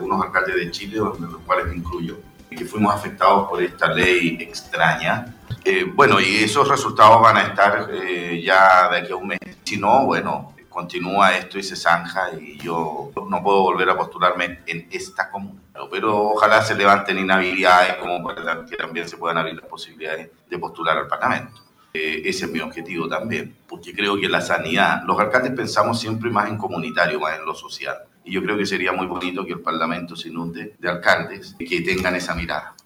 algunos alcaldes de Chile, de los cuales me incluyo, que fuimos afectados por esta ley extraña. Bueno, y esos resultados van a estar ya de aquí a un mes. Si no, bueno, continúa esto y se zanja y yo no puedo volver a postularme en esta comuna. Pero ojalá se levanten inhabilidades como para que también se puedan abrir las posibilidades de postular al Parlamento. Ese es mi objetivo también, porque creo que la sanidad, los alcaldes pensamos siempre más en comunitario, más en lo social. Y yo creo que sería muy bonito que el Parlamento se inunde de alcaldes que tengan esa mirada.